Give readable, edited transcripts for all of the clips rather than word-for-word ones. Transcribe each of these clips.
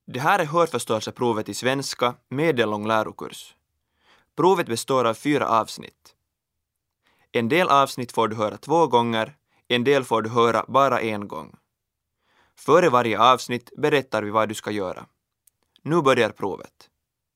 Det här är hörförståelseprovet i svenska medellång lärokurs. Provet består av 4 avsnitt. En del avsnitt får du höra 2 gånger, en del får du höra bara en gång. Före varje avsnitt berättar vi vad du ska göra. Nu börjar provet.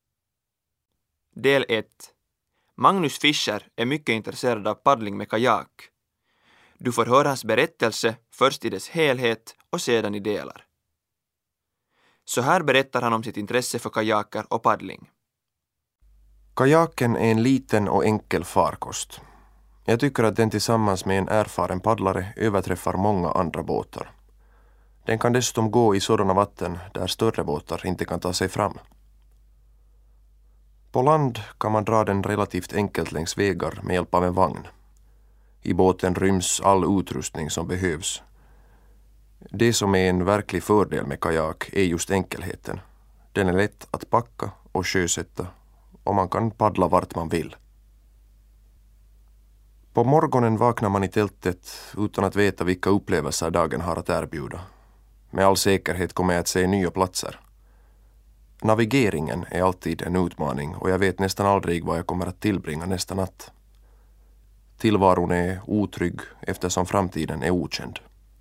Del 1. Magnus Fischer är mycket intresserad av paddling med kajak. Du får höra hans berättelse först i dess helhet och sedan i delar. Så här berättar han om sitt intresse för kajaker och paddling. Kajaken är en liten och enkel farkost. Jag tycker att den tillsammans med en erfaren paddlare överträffar många andra båtar. Den kan dessutom gå i sådana vatten där större båtar inte kan ta sig fram. På land kan man dra den relativt enkelt längs vägar med hjälp av en vagn. I båten ryms all utrustning som behövs. Det som är en verklig fördel med kajak är just enkelheten. Den är lätt att packa och sjösätta och man kan paddla vart man vill. På morgonen vaknar man i tältet utan att veta vilka upplevelser dagen har att erbjuda. Med all säkerhet kommer jag att se nya platser. Navigeringen är alltid en utmaning och jag vet nästan aldrig vad jag kommer att tillbringa nästa natt. Tillvaron är otrygg eftersom framtiden är okänd.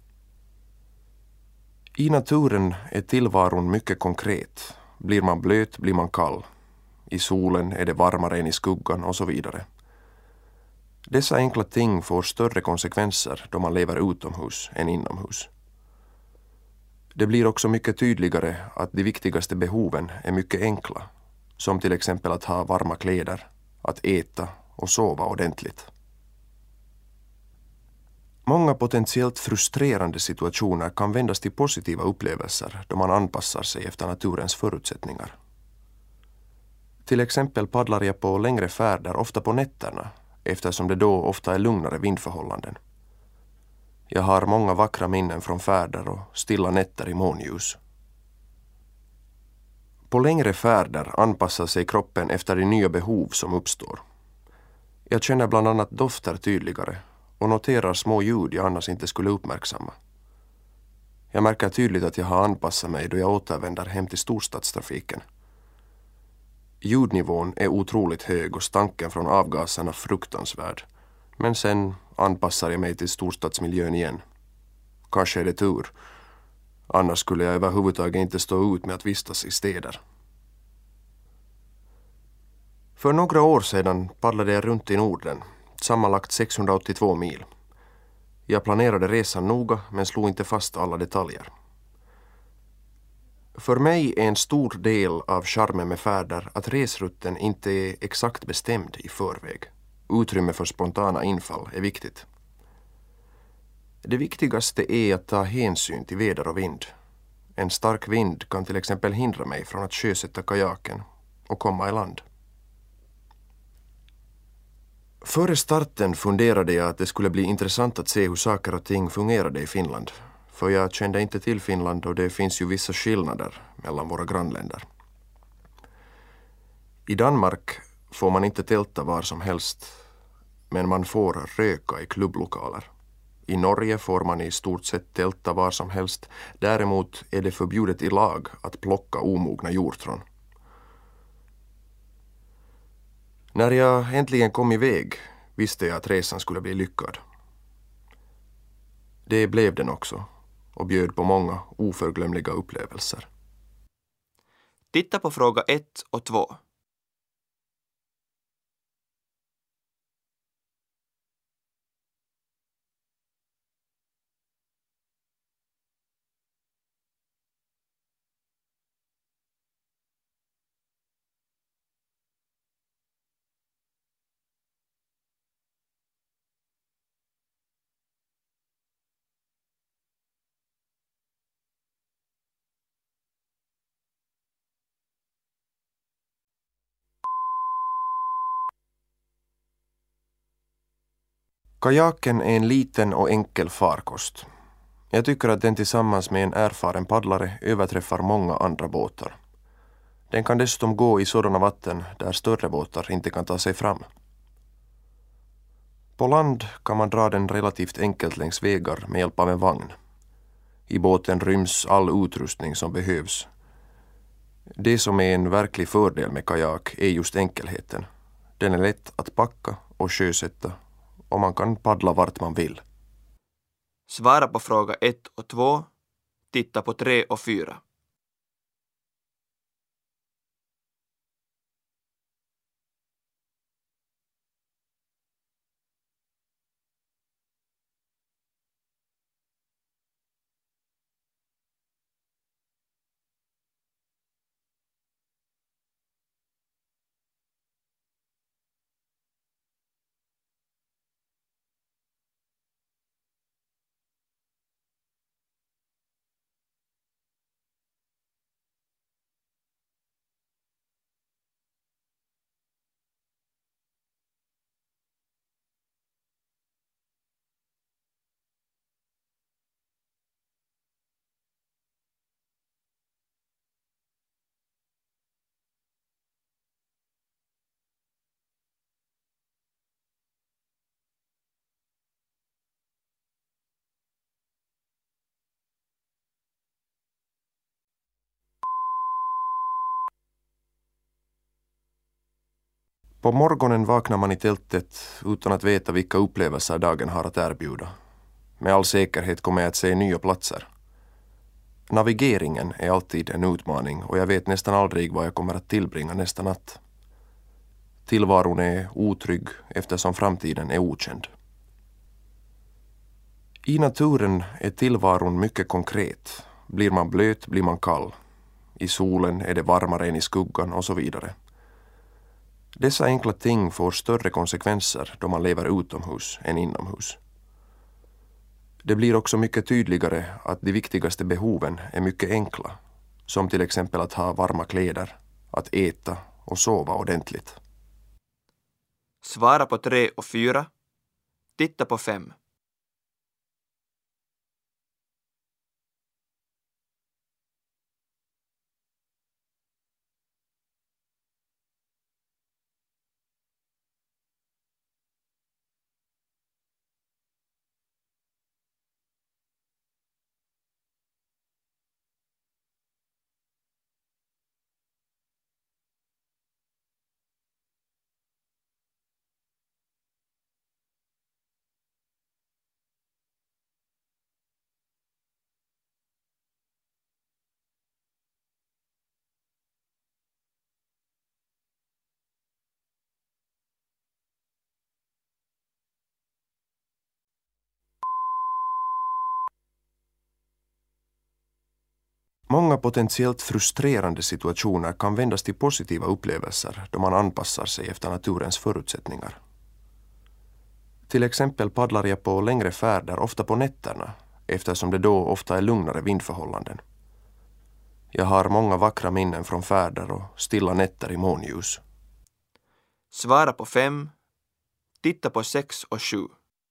I naturen är tillvaron mycket konkret. Blir man blöt blir man kall. I solen är det varmare än i skuggan och så vidare. Dessa enkla ting får större konsekvenser då man lever utomhus än inomhus. Det blir också mycket tydligare att de viktigaste behoven är mycket enkla, som till exempel att ha varma kläder, att äta och sova ordentligt. Många potentiellt frustrerande situationer kan vändas till positiva upplevelser då man anpassar sig efter naturens förutsättningar. Till exempel paddlar jag på längre färder ofta på nätterna, eftersom det då ofta är lugnare vindförhållanden. Jag har många vackra minnen från färder och stilla nätter i månljus. På längre färder anpassar sig kroppen efter de nya behov som uppstår. Jag känner bland annat dofter tydligare och noterar små ljud jag annars inte skulle uppmärksamma. Jag märker tydligt att jag har anpassat mig då jag återvänder hem till storstadstrafiken. Ljudnivån är otroligt hög och stanken från avgaserna fruktansvärd. Men sen anpassar jag mig till storstadsmiljön igen. Kanske är det tur. Annars skulle jag överhuvudtaget inte stå ut med att vistas i städer. För några år sedan paddlade jag runt i Norden, sammanlagt 682 mil. Jag planerade resan noga men slog inte fast alla detaljer. För mig är en stor del av charmen med färder att resrutten inte är exakt bestämd i förväg. Utrymme för spontana infall är viktigt. Det viktigaste är att ta hänsyn till väder och vind. En stark vind kan till exempel hindra mig från att sjösätta kajaken och komma i land. Före starten funderade jag att det skulle bli intressant att se hur saker och ting fungerade i Finland. För jag kände inte till Finland och det finns ju vissa skillnader mellan våra grannländer. I Danmark får man inte tälta var som helst, men man får röka i klubblokaler. I Norge får man i stort sett tälta var som helst. Däremot är det förbjudet i lag att plocka omogna hjortron. När jag äntligen kom iväg visste jag att resan skulle bli lyckad. Det blev den också och bjöd på många oförglömliga upplevelser. Titta på fråga 1 och 2. Kajaken är en liten och enkel farkost. Jag tycker att den tillsammans med en erfaren paddlare överträffar många andra båtar. Den kan dessutom gå i sådana vatten där större båtar inte kan ta sig fram. På land kan man dra den relativt enkelt längs vägar med hjälp av en vagn. I båten ryms all utrustning som behövs. Det som är en verklig fördel med kajak är just enkelheten. Den är lätt att packa och sjösätta och man kan paddla vart man vill. Svara på fråga 1 och 2. Titta på 3 och 4. På morgonen vaknar man i tältet utan att veta vilka upplevelser dagen har att erbjuda. Med all säkerhet kommer jag att se nya platser. Navigeringen är alltid en utmaning och jag vet nästan aldrig vad jag kommer att tillbringa nästa natt. Tillvaron är otrygg eftersom framtiden är okänd. I naturen är tillvaron mycket konkret. Blir man blöt blir man kall. I solen är det varmare än i skuggan och så vidare. Dessa enkla ting får större konsekvenser då man lever utomhus än inomhus. Det blir också mycket tydligare att de viktigaste behoven är mycket enkla, som till exempel att ha varma kläder, att äta och sova ordentligt. Svara på 3 och 4. Titta på 5. Många potentiellt frustrerande situationer kan vändas till positiva upplevelser då man anpassar sig efter naturens förutsättningar. Till exempel paddlar jag på längre färder ofta på nätterna eftersom det då ofta är lugnare vindförhållanden. Jag har många vackra minnen från färder och stilla nätter i månljus. Svara på 5. Titta på 6 och 7.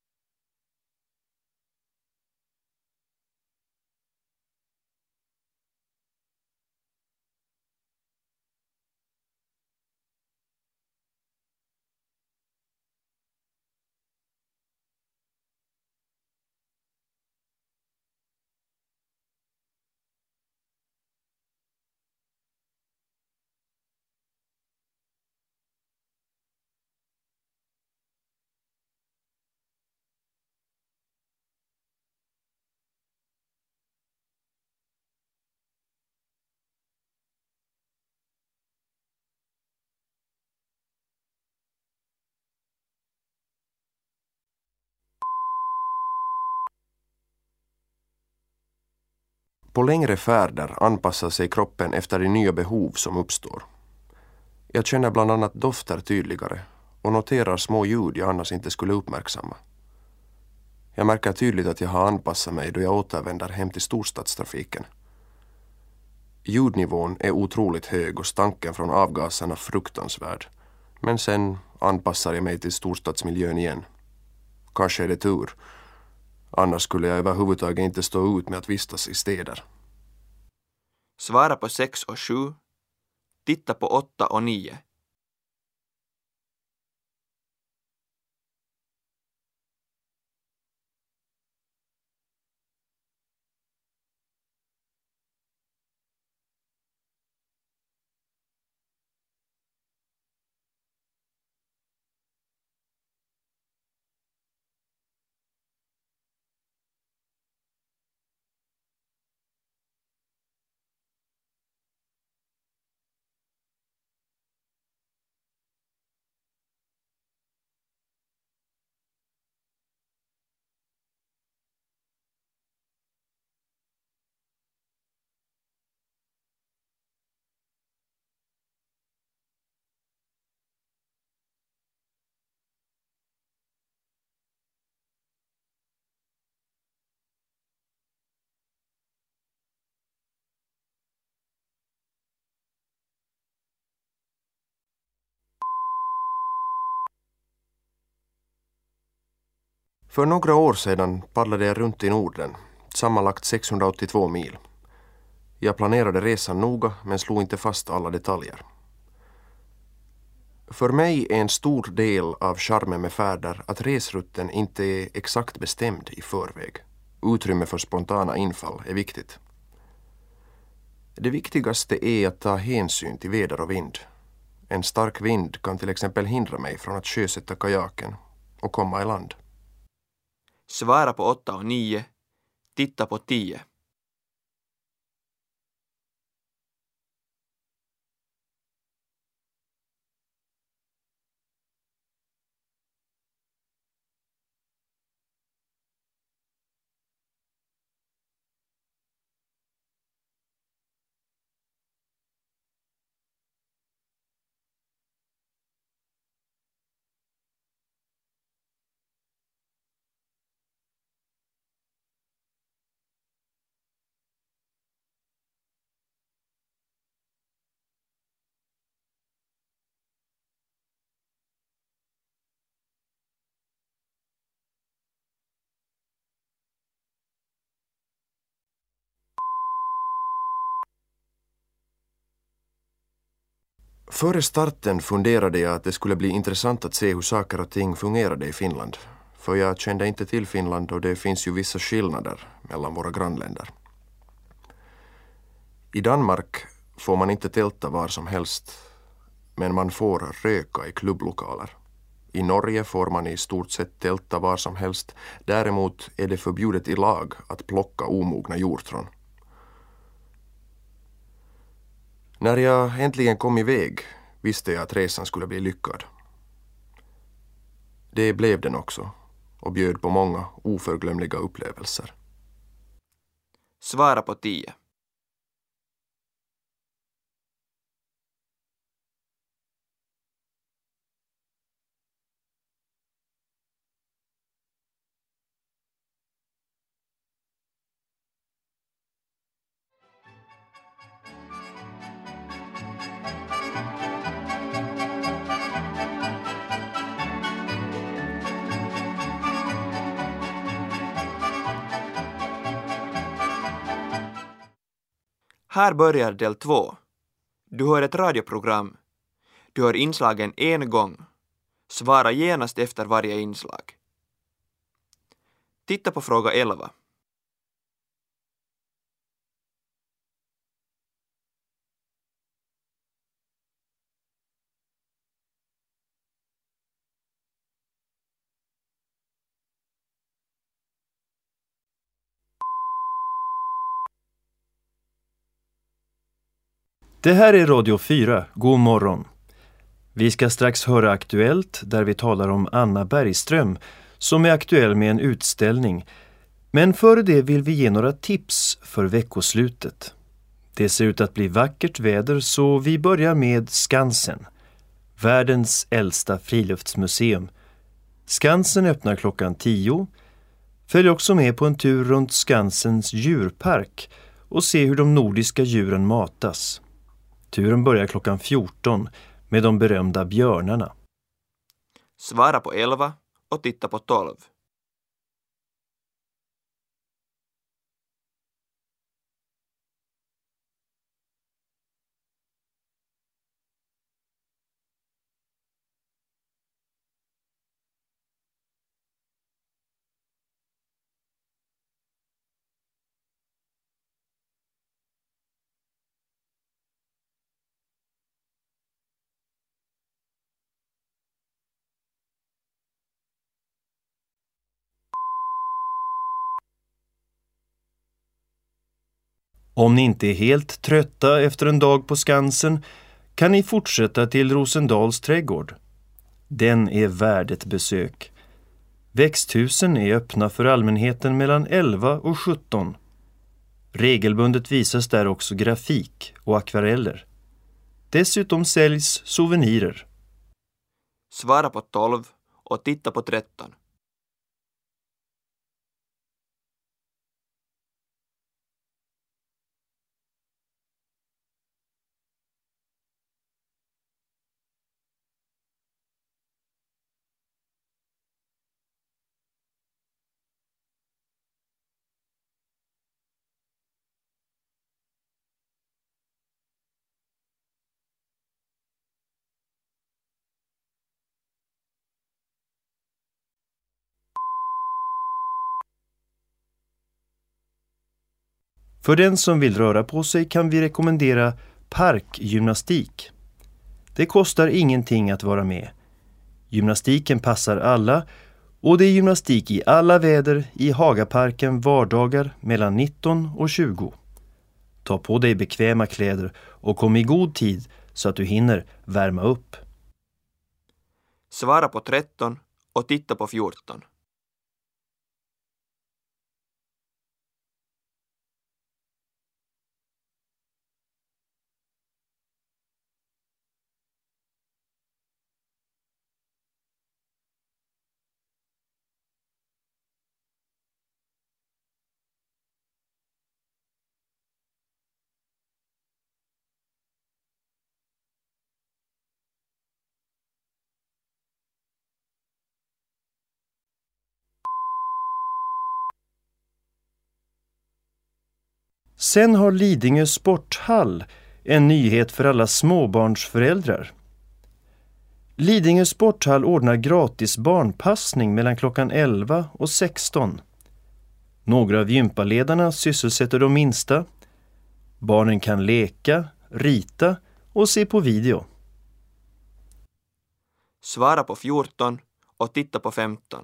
På längre färder anpassar sig kroppen efter de nya behov som uppstår. Jag känner bland annat dofter tydligare och noterar små ljud jag annars inte skulle uppmärksamma. Jag märker tydligt att jag har anpassat mig då jag återvänder hem till storstadstrafiken. Ljudnivån är otroligt hög och stanken från avgaserna fruktansvärd. Men sen anpassar jag mig till storstadsmiljön igen. Kanske är det tur. Annars skulle jag överhuvudtaget inte stå ut med att vistas i städer. Svara på 6 och 7. Titta på 8 och 9. För några år sedan paddlade jag runt i Norden, sammanlagt 682 mil. Jag planerade resan noga men slog inte fast alla detaljer. För mig är en stor del av charmen med färder att resrutten inte är exakt bestämd i förväg. Utrymme för spontana infall är viktigt. Det viktigaste är att ta hänsyn till väder och vind. En stark vind kan till exempel hindra mig från att sjösätta kajaken och komma i land. Svara på 8 och 9. Titta på 10. Före starten funderade jag att det skulle bli intressant att se hur saker och ting fungerade i Finland. För jag kände inte till Finland och det finns ju vissa skillnader mellan våra grannländer. I Danmark får man inte tälta var som helst, men man får röka i klubblokaler. I Norge får man i stort sett tälta var som helst. Däremot är det förbjudet i lag att plocka omogna hjortron. När jag äntligen kom iväg visste jag att resan skulle bli lyckad. Det blev den också och bjöd på många oförglömliga upplevelser. Svara på 10. Här börjar del 2. Du hör ett radioprogram. Du hör inslagen en gång. Svara genast efter varje inslag. Titta på fråga 11. Det här är Radio 4. God morgon. Vi ska strax höra Aktuellt där vi talar om Anna Bergström som är aktuell med en utställning. Men före det vill vi ge några tips för veckoslutet. Det ser ut att bli vackert väder så vi börjar med Skansen. Världens äldsta friluftsmuseum. Skansen öppnar klockan 10. Följ också med på en tur runt Skansens djurpark och se hur de nordiska djuren matas. Turen börjar klockan 14 med de berömda björnarna. Svara på 11 och titta på 12. Om ni inte är helt trötta efter en dag på Skansen kan ni fortsätta till Rosendals trädgård. Den är värd ett besök. Växthusen är öppna för allmänheten mellan 11 och 17. Regelbundet visas där också grafik och akvareller. Dessutom säljs souvenirer. Svara på 12 och titta på 13. För den som vill röra på sig kan vi rekommendera parkgymnastik. Det kostar ingenting att vara med. Gymnastiken passar alla och det är gymnastik i alla väder i Hagaparken vardagar mellan 19 och 20. Ta på dig bekväma kläder och kom i god tid så att du hinner värma upp. Svara på 13 och titta på 14. Sen har Lidingö sporthall en nyhet för alla småbarnsföräldrar. Lidingö sporthall ordnar gratis barnpassning mellan klockan 11 och 16. Några av gympaledarna sysselsätter de minsta. Barnen kan leka, rita och se på video. Svara på 14 och titta på 15.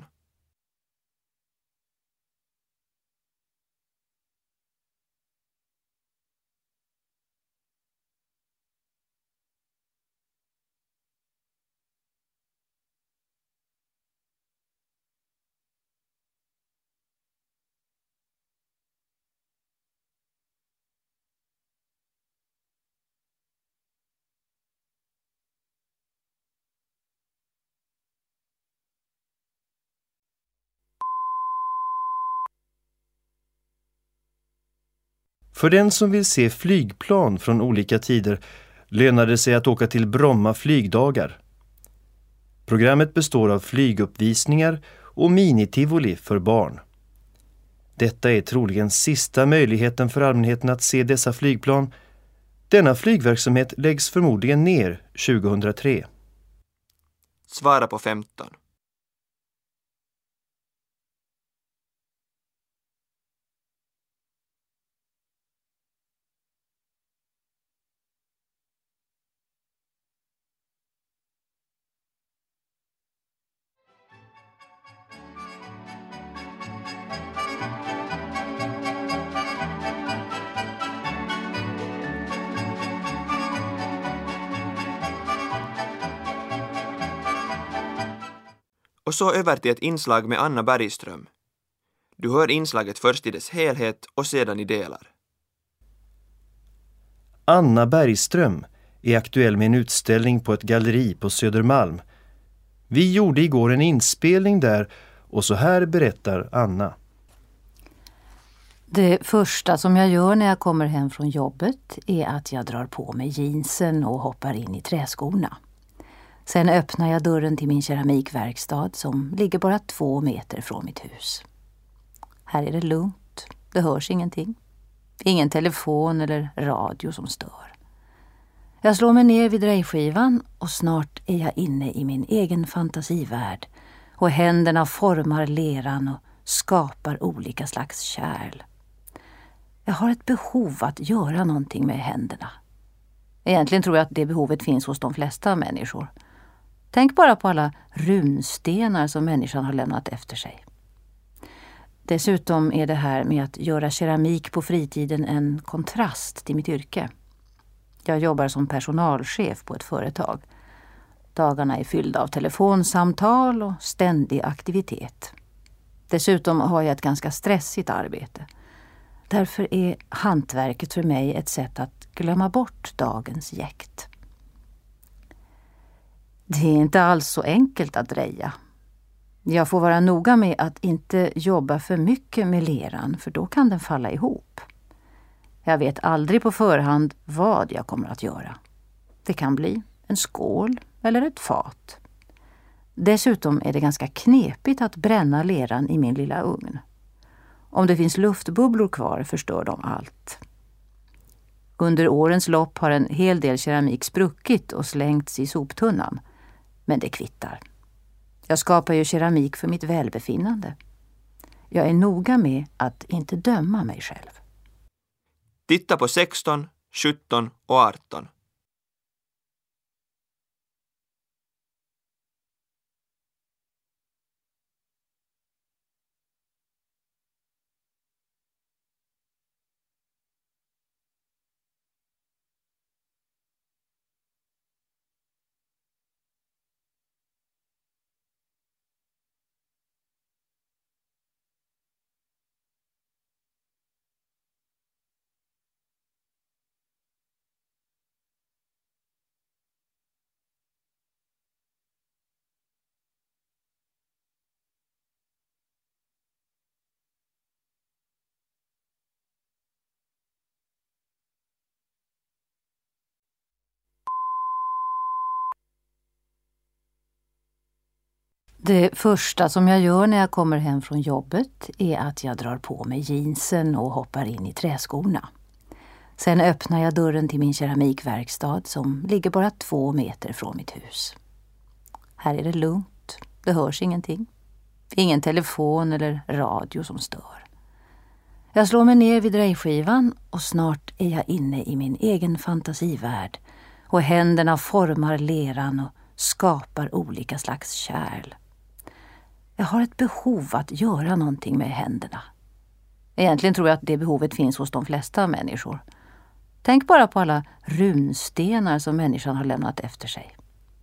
För den som vill se flygplan från olika tider lönar det sig att åka till Bromma flygdagar. Programmet består av flyguppvisningar och minitivoli för barn. Detta är troligen sista möjligheten för allmänheten att se dessa flygplan. Denna flygverksamhet läggs förmodligen ner 2003. Svara på 15. Och så över till ett inslag med Anna Bergström. Du hör inslaget först i dess helhet och sedan i delar. Anna Bergström är aktuell med en utställning på ett galleri på Södermalm. Vi gjorde igår en inspelning där och så här berättar Anna. Det första som jag gör när jag kommer hem från jobbet är att jag drar på mig jeansen och hoppar in i träskorna. Sen öppnar jag dörren till min keramikverkstad som ligger bara 2 meter från mitt hus. Här är det lugnt, det hörs ingenting. Ingen telefon eller radio som stör. Jag slår mig ner vid drejskivan och snart är jag inne i min egen fantasivärld och händerna formar leran och skapar olika slags kärl. Jag har ett behov att göra någonting med händerna. Egentligen tror jag att det behovet finns hos de flesta människor. Tänk bara på alla runstenar som människan har lämnat efter sig. Dessutom är det här med att göra keramik på fritiden en kontrast till mitt yrke. Jag jobbar som personalchef på ett företag. Dagarna är fyllda av telefonsamtal och ständig aktivitet. Dessutom har jag ett ganska stressigt arbete. Därför är hantverket för mig ett sätt att glömma bort dagens jäkt. Det är inte alls så enkelt att dreja. Jag får vara noga med att inte jobba för mycket med leran, för då kan den falla ihop. Jag vet aldrig på förhand vad jag kommer att göra. Det kan bli en skål eller ett fat. Dessutom är det ganska knepigt att bränna leran i min lilla ugn. Om det finns luftbubblor kvar förstör de allt. Under årens lopp har en hel del keramik spruckit och slängts i soptunnan. Men det kvittar. Jag skapar ju keramik för mitt välbefinnande. Jag är noga med att inte döma mig själv. Titta på 16, 17 och 18. Det första som jag gör när jag kommer hem från jobbet är att jag drar på mig jeansen och hoppar in i träskorna. Sen öppnar jag dörren till min keramikverkstad som ligger bara 2 meter från mitt hus. Här är det lugnt, det hörs ingenting. Ingen telefon eller radio som stör. Jag slår mig ner vid drejskivan och snart är jag inne i min egen fantasivärld och händerna formar leran och skapar olika slags kärl. Jag har ett behov att göra någonting med händerna. Egentligen tror jag att det behovet finns hos de flesta människor. Tänk bara på alla runstenar som människan har lämnat efter sig.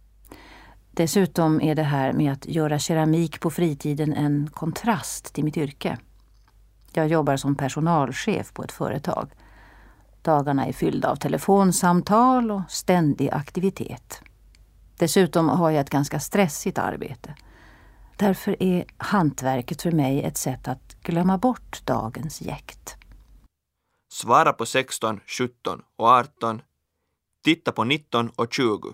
Dessutom är det här med att göra keramik på fritiden en kontrast till mitt yrke. Jag jobbar som personalchef på ett företag. Dagarna är fyllda av telefonsamtal och ständig aktivitet. Dessutom har jag ett ganska stressigt arbete. Därför är hantverket för mig ett sätt att glömma bort dagens jäkt. Svara på 16, 17 och 18. Titta på 19 och 20.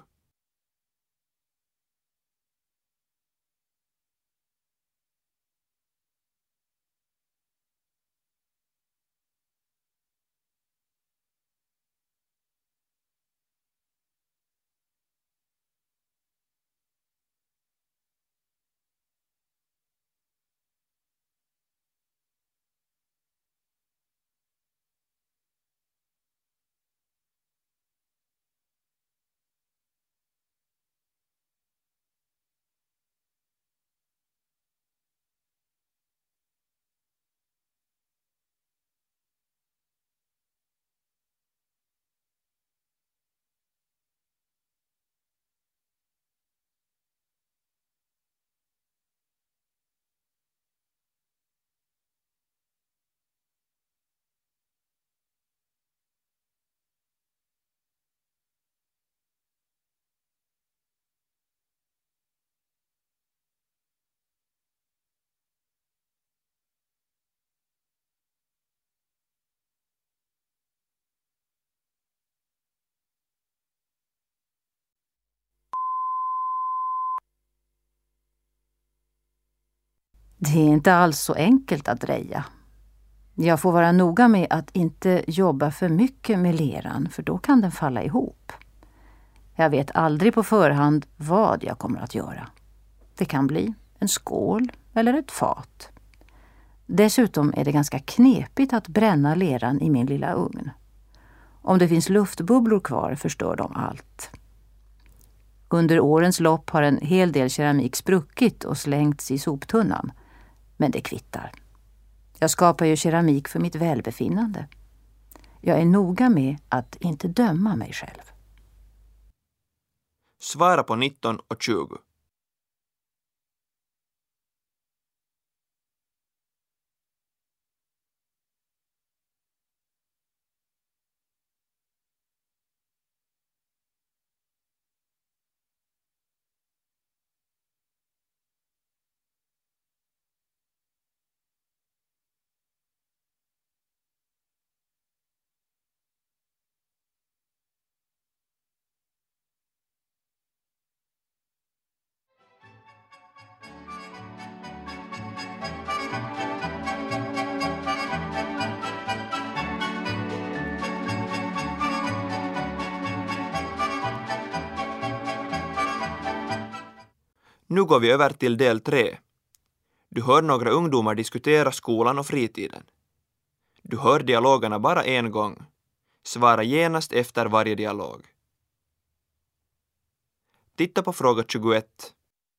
Det är inte alls så enkelt att dreja. Jag får vara noga med att inte jobba för mycket med leran, för då kan den falla ihop. Jag vet aldrig på förhand vad jag kommer att göra. Det kan bli en skål eller ett fat. Dessutom är det ganska knepigt att bränna leran i min lilla ugn. Om det finns luftbubblor kvar förstör de allt. Under årens lopp har en hel del keramik spruckit och slängts i soptunnan. Men det kvittar. Jag skapar ju keramik för mitt välbefinnande. Jag är noga med att inte döma mig själv. Svara på 19 och 20. Nu går vi över till del 3. Du hör några ungdomar diskutera skolan och fritiden. Du hör dialogerna bara en gång, Svara genast efter varje dialog. Titta på fråga 21.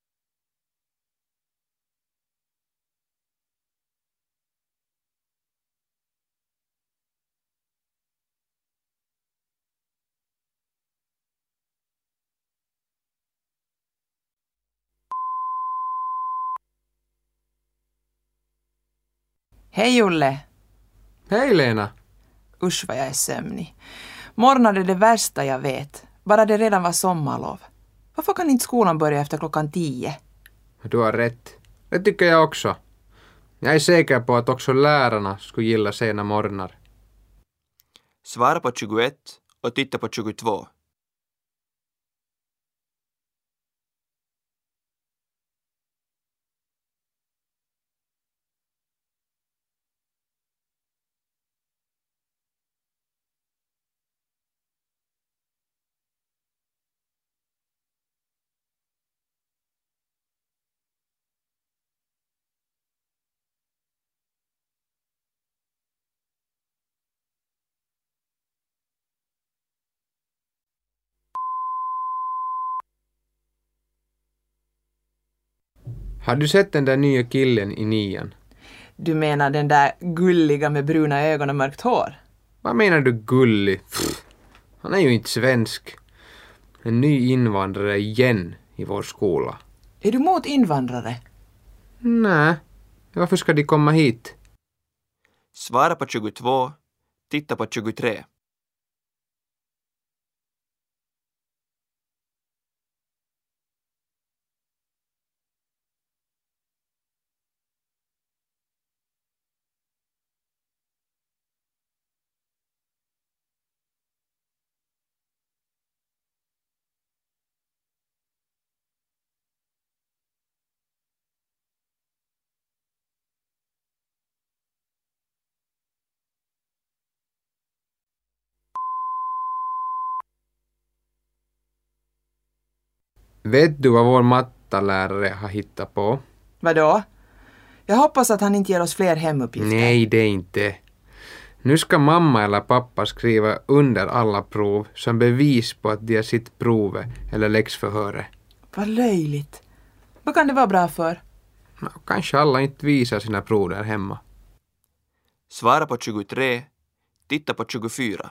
Hej Olle! Hej Lena! Usch vad jag är sömnig. Morgon är det värsta jag vet. Bara det redan var sommarlov. Varför kan inte skolan börja efter 10:00? Du har rätt. Det tycker jag också. Jag är säker på att också lärarna skulle gilla sena morgnar. Svara på 21 och titta på 22. Har du sett den där nya killen i 9:an? Du menar den där gulliga med bruna ögon och mörkt hår? Vad menar du gullig? Pff, han är ju inte svensk. En ny invandrare igen i vår skola. Är du mot invandrare? Nej, varför ska de komma hit? Svara på 22. Titta på 23. Vet du vad vår mattalärare har hittat på? Vadå? Jag hoppas att han inte ger oss fler hemuppgifter. Nej, det är inte. Nu ska mamma eller pappa skriva under alla prov som bevis på att de har sitt provet eller läxförhöret. Vad löjligt. Vad kan det vara bra för? Kanske alla inte visar sina prov där hemma. Svara på 23. Titta på 24.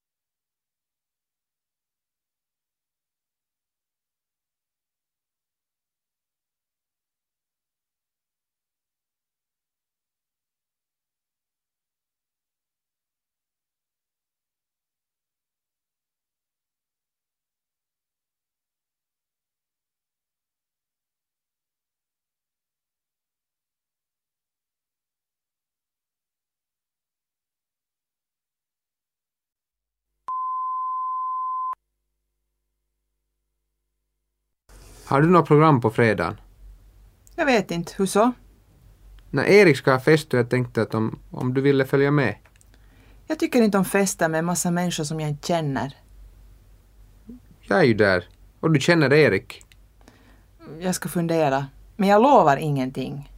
Har du något program på fredagen? Jag vet inte. Hur så? När Erik ska ha fest och jag tänkte att om du ville följa med. Jag tycker inte om fester med en massa människor som jag inte känner. Jag är ju där. Och du känner Erik. Jag ska fundera. Men jag lovar ingenting.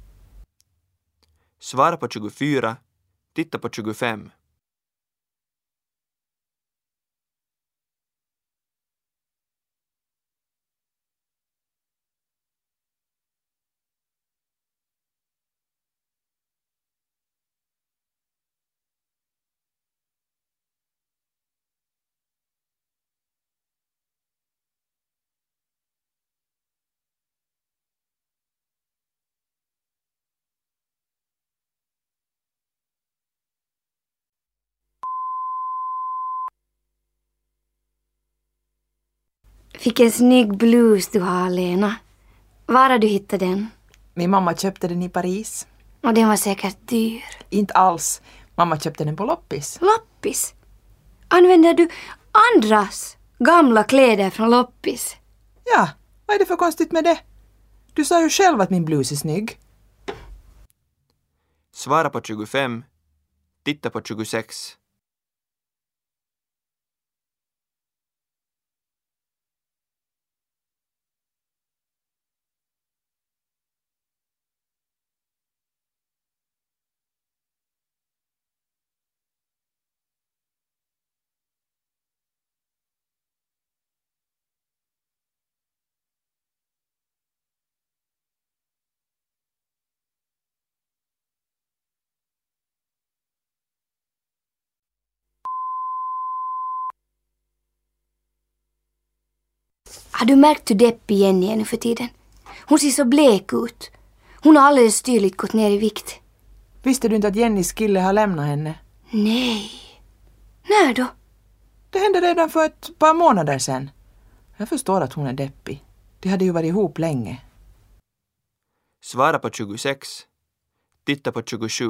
Svara på 24. Titta på 25. Vilken snygg blus du har, Lena. Var har du hittat den? Min mamma köpte den i Paris. Och den var säkert dyr. Inte alls. Mamma köpte den på loppis. Loppis? Använder du andras gamla kläder från loppis? Ja, vad är det för konstigt med det? Du sa ju själv att min blus är snygg. Svara på 25. Titta på 26. Har du märkt hur deppig Jenny är nu för tiden? Hon ser så blek ut. Hon har alldeles tydligt gått ner i vikt. Visste du inte att Jennys kille har lämnat henne? Nej. När då? Det hände redan för ett par månader sedan. Jag förstår att hon är deppig. De hade ju varit ihop länge. Svara på 26. Titta på 27.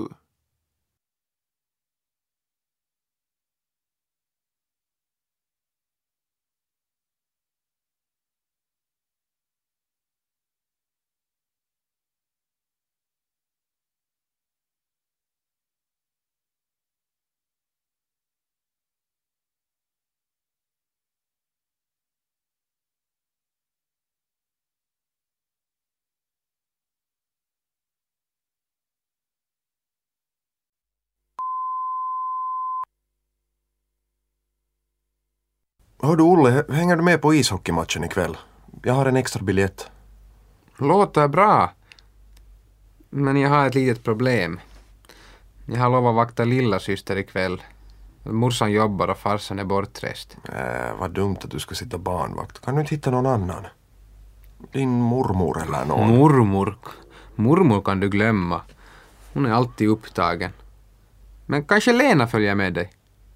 Hör du Olle, hänger du med på ishockeymatchen ikväll? Jag har en extra biljett. Låter bra. Men jag har ett litet problem. Jag har lovat vakta lilla syster ikväll. Morsan jobbar och farsan är bortrest. Vad dumt att du ska sitta barnvakt. Kan du inte hitta någon annan? Din mormor eller någon? Mormor kan du glömma. Hon är alltid upptagen. Men kanske Lena följer med dig?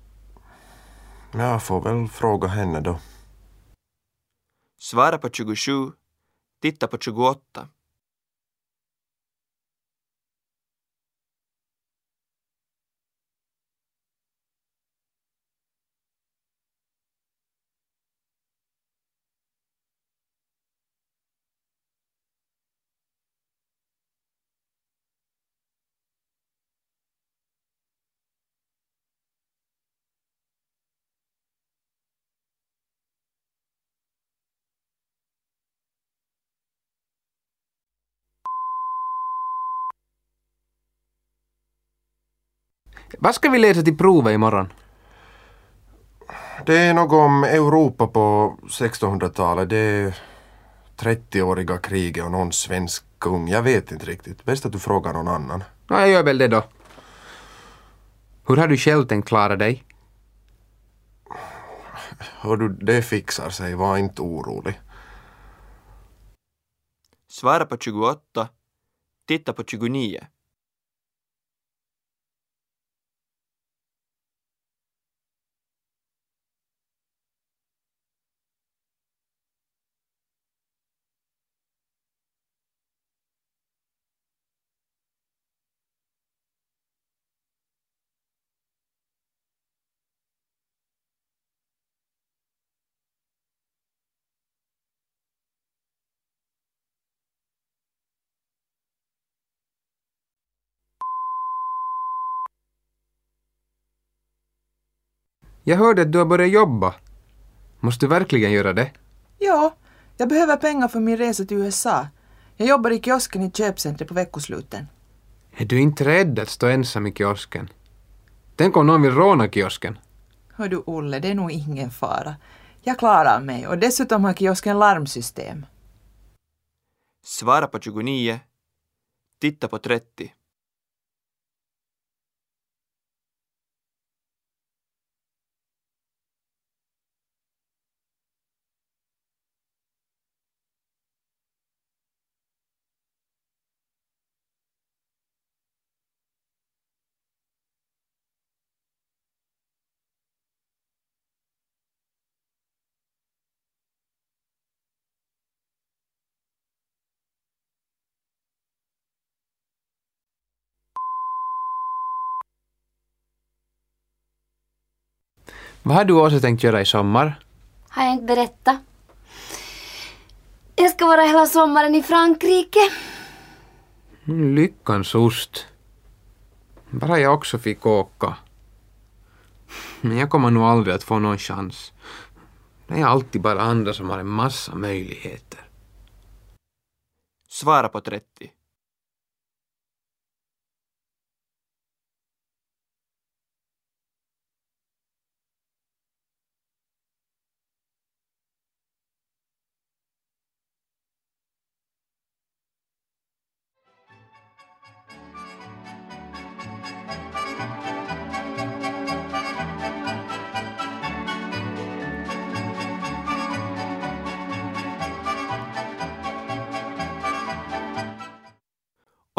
Jag får väl fråga henne då. Svara på 27. Titta på 28. Vad ska vi läsa till provet imorgon? Det är något om Europa på 1600-talet. Det är 30-åriga kriget och någon svensk kung. Jag vet inte riktigt. Bäst att du frågar någon annan. Ja, jag gör väl det då. Hur har du själv tänkt klara dig? Hör du, det fixar sig. Var inte orolig. Svara på 28. Titta på 29. Jag hörde att du har börjat jobba. Måste du verkligen göra det? Ja, jag behöver pengar för min resa till USA. Jag jobbar i kiosken i köpcentret på veckosluten. Är du inte rädd att stå ensam i kiosken? Tänk om någon vill råna kiosken. Hör du Olle, det är nog ingen fara. Jag klarar mig och dessutom har kiosken larmsystem. Svara på 29. Titta på 30. Vad har du också tänkt göra i sommar? Har jag inte berättat? Jag ska vara hela sommaren i Frankrike. Lyckans ost. Bara jag också fick åka. Men jag kommer nog aldrig att få någon chans. Det är alltid bara andra som har en massa möjligheter. Svara på 30.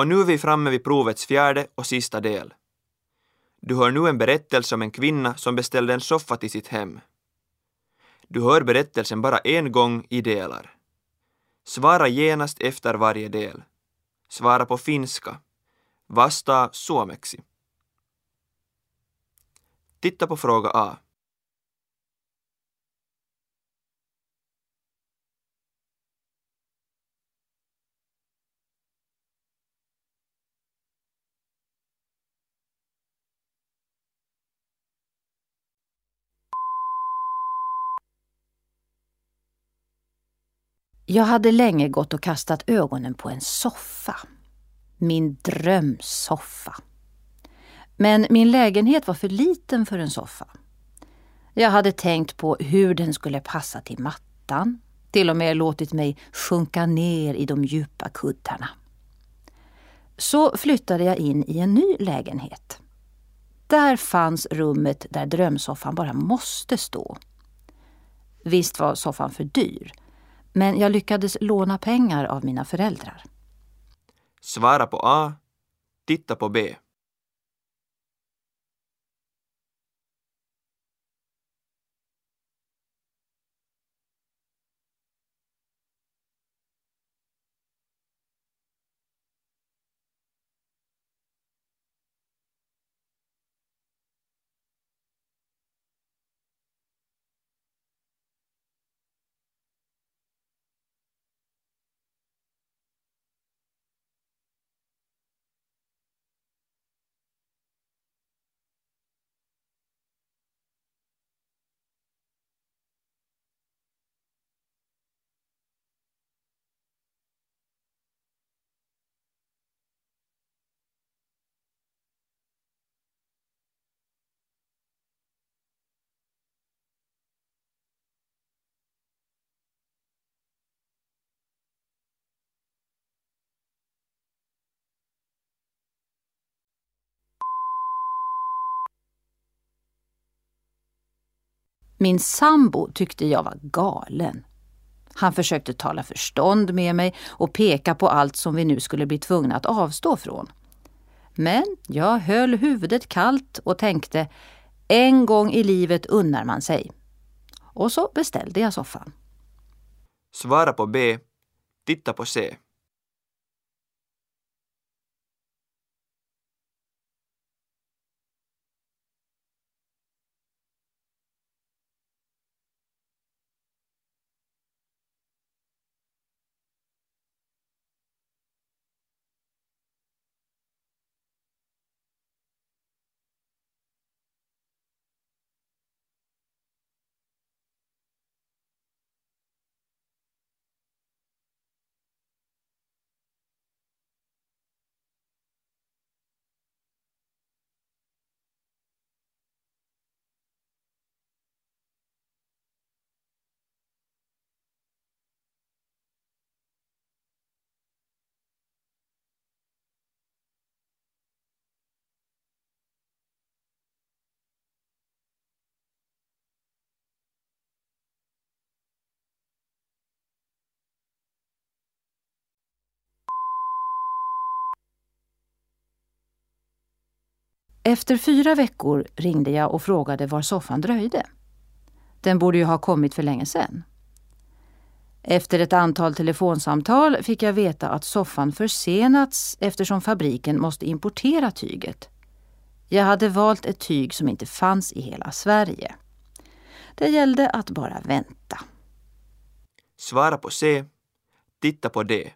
Och nu är vi framme vid provets fjärde och sista del. Du hör nu en berättelse om en kvinna som beställde en soffa till sitt hem. Du hör berättelsen bara en gång i delar. Svara genast efter varje del. Svara på finska. Vasta suomeksi. Titta på fråga A. Jag hade länge gått och kastat ögonen på en soffa. Min drömsoffa. Men min lägenhet var för liten för en soffa. Jag hade tänkt på hur den skulle passa till mattan. Till och med låtit mig sjunka ner i de djupa kuddarna. Så flyttade jag in i en ny lägenhet. Där fanns rummet där drömsoffan bara måste stå. Visst var soffan för dyr, men jag lyckades låna pengar av mina föräldrar. Svara på A. Titta på B. Min sambo tyckte jag var galen. Han försökte tala förstånd med mig och peka på allt som vi nu skulle bli tvungna att avstå från. Men jag höll huvudet kallt och tänkte, en gång i livet unnar man sig. Och så beställde jag soffan. Svara på B. Titta på C. Efter 4 veckor ringde jag och frågade var soffan dröjde. Den borde ju ha kommit för länge sedan. Efter ett antal telefonsamtal fick jag veta att soffan försenats eftersom fabriken måste importera tyget. Jag hade valt ett tyg som inte fanns i hela Sverige. Det gällde att bara vänta. Svara på C. Titta på D.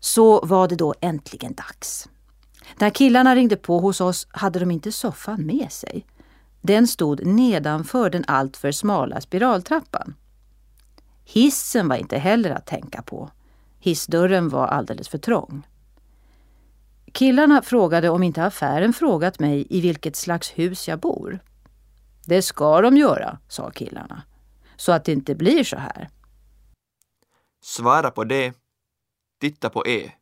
Så var det då äntligen dags. När killarna ringde på hos oss hade de inte soffan med sig. Den stod nedanför den alltför smala spiraltrappan. Hissen var inte heller att tänka på. Hissdörren var alldeles för trång. Killarna frågade om inte affären frågat mig i vilket slags hus jag bor. Det ska de göra, sa killarna. Så att det inte blir så här. Svara på det. Titta på E.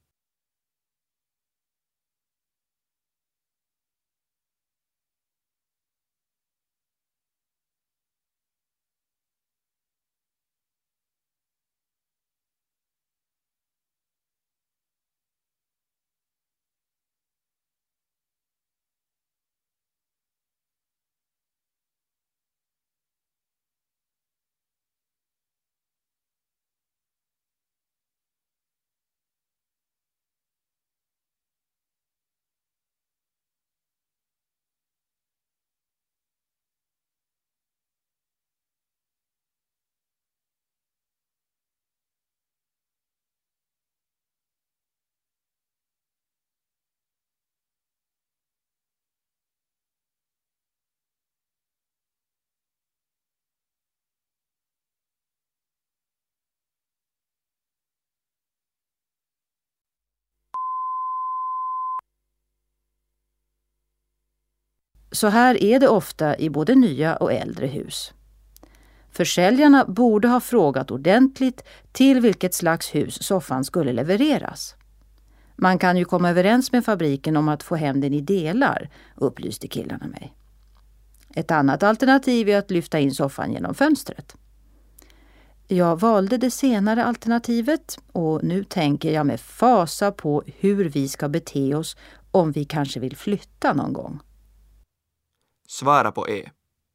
Så här är det ofta i både nya och äldre hus. Försäljarna borde ha frågat ordentligt till vilket slags hus soffan skulle levereras. Man kan ju komma överens med fabriken om att få hem den i delar, upplyste killarna mig. Ett annat alternativ är att lyfta in soffan genom fönstret. Jag valde det senare alternativet och nu tänker jag med fasa på hur vi ska bete oss om vi kanske vill flytta någon gång. Svara på E.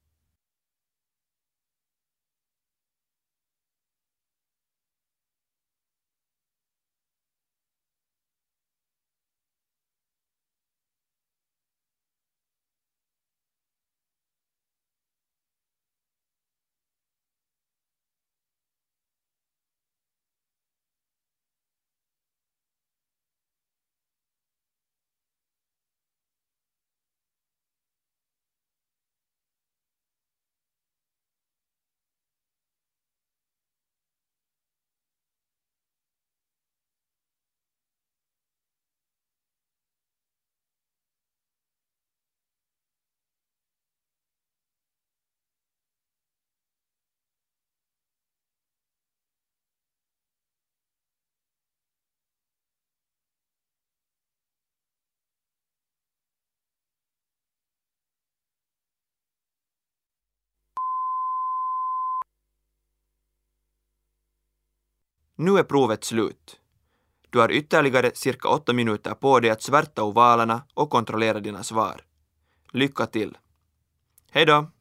Nu är provet slut. Du har ytterligare cirka 8 minuter på dig att svärta ovalerna och kontrollera dina svar. Lycka till! Hej då!